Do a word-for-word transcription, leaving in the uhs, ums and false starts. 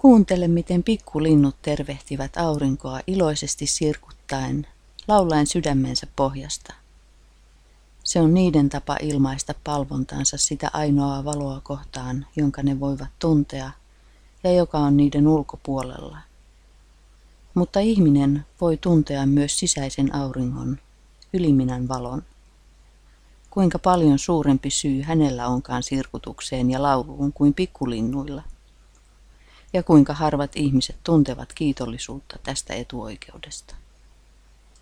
Kuuntele, miten pikkulinnut tervehtivät aurinkoa iloisesti sirkuttaen, laulaen sydämensä pohjasta. Se on niiden tapa ilmaista palvontansa sitä ainoaa valoa kohtaan, jonka ne voivat tuntea ja joka on niiden ulkopuolella. Mutta ihminen voi tuntea myös sisäisen auringon, yliminän valon. Kuinka paljon suurempi syy hänellä onkaan sirkutukseen ja lauluun kuin pikkulinnuilla. Ja kuinka harvat ihmiset tuntevat kiitollisuutta tästä etuoikeudesta.